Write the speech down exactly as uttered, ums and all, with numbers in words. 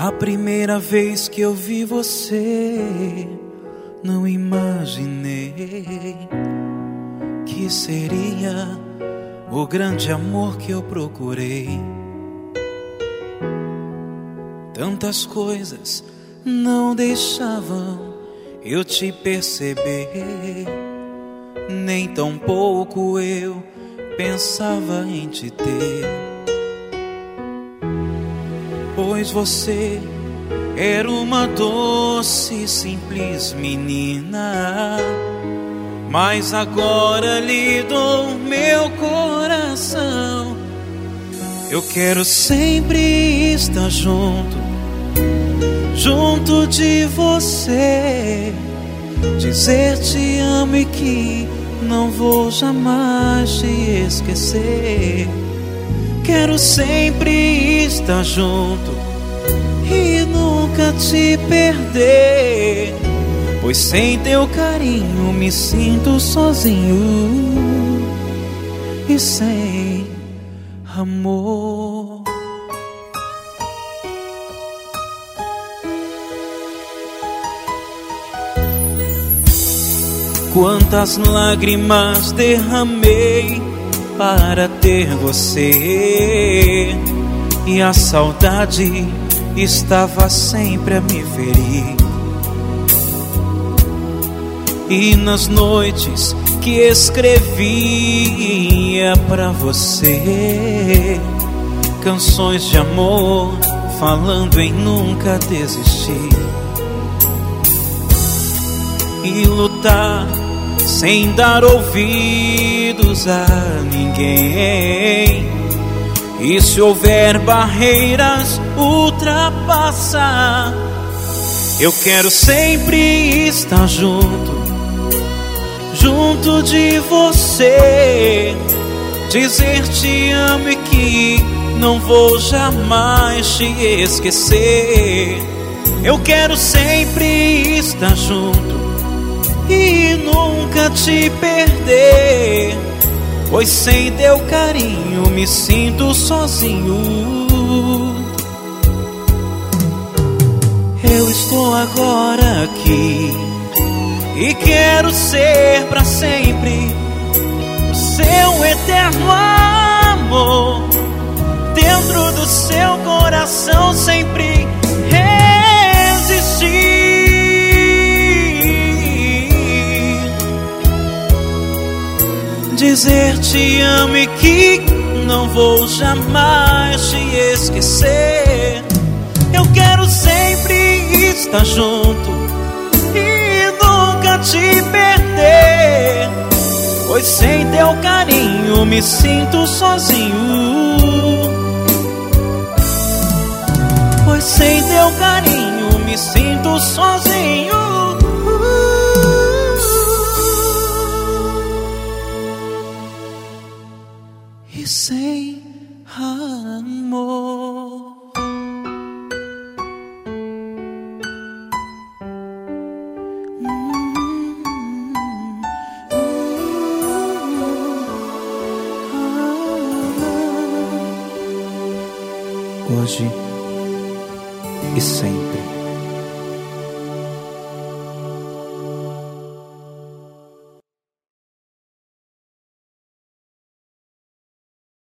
A primeira vez que eu vi você, não imaginei que seria o grande amor que eu procurei. Tantas coisas não deixavam eu te perceber, nem tão pouco eu pensava em te ter. Pois você era uma doce e simples menina, mas agora lhe dou meu coração. Eu quero sempre estar junto, junto de você, dizer te amo e que não vou jamais te esquecer. Quero sempre estar junto e nunca te perder, pois sem teu carinho me sinto sozinho e sem amor. Quantas lágrimas derramei para ter você, e a saudade estava sempre a me ferir. E nas noites que escrevia pra você canções de amor, falando em nunca desistir e lutar sem dar ouvidos a ninguém. E se houver barreiras, ultrapassar. Eu quero sempre estar junto, junto de você, dizer te amo e que não vou jamais te esquecer. Eu quero sempre estar junto e nunca te perder, pois sem teu carinho me sinto sozinho. Eu estou agora aqui e quero ser pra sempre o seu eterno amor, dentro do seu coração sempre existir. Dizer te amo e que não vou jamais te esquecer. Eu quero sempre estar junto e nunca te perder, pois sem teu carinho me sinto sozinho. Pois sem teu carinho me sinto sozinho e sem amor. Hoje e sempre.